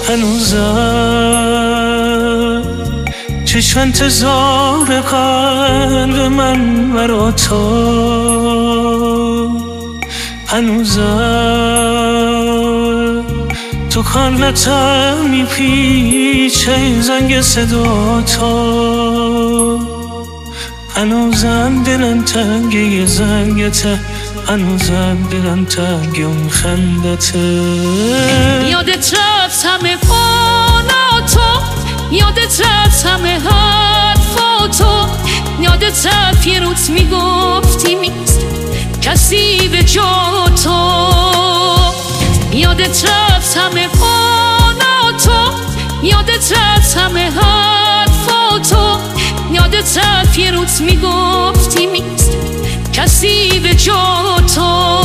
هنوزم چشم انتظار قلب من برا تو، هنوزم تو کانتم میپیچه زنگ صدا تو، هنوزم دلم تنگه زنگته، هنوزم دلم تنگه اون خندته. یادت رفت همه پاناتو، یادت رفت همه حرفاتو، یادت رفت یه روز میگفتی نیست کسی به جا تو، یادت رفت همه پاناتو، یادت رفت همه حرفاتو، یادت رفت یه روز میگفتی نیست کسی به جا تو.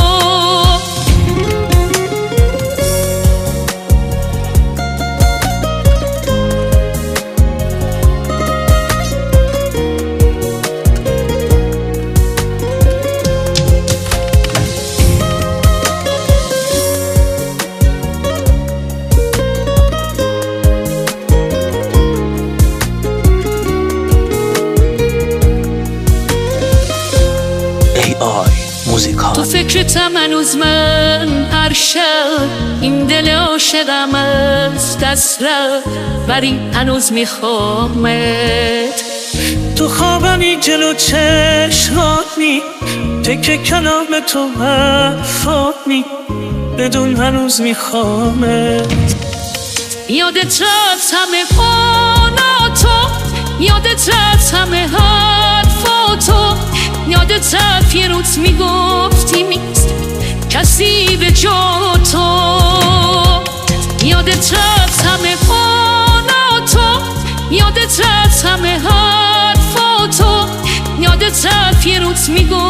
موزیکال تو فکرتم هنوز من هر شب، این دل عاشقم از دست رفت ولی هنوز میخوامت. تو خوابمی جلو چشمات می تکه کلام تو حرفات می بدون هنوز میخوامت. یادت رفت همه پاناتو، یادت رفت همه حرفاتو، یادت رفت یه روز میگفتی نیست کسی به جا تو، یادت رفت همه پاناتو، یادت رفت همه حرفاتو، یادت رفت یه روز میگفتی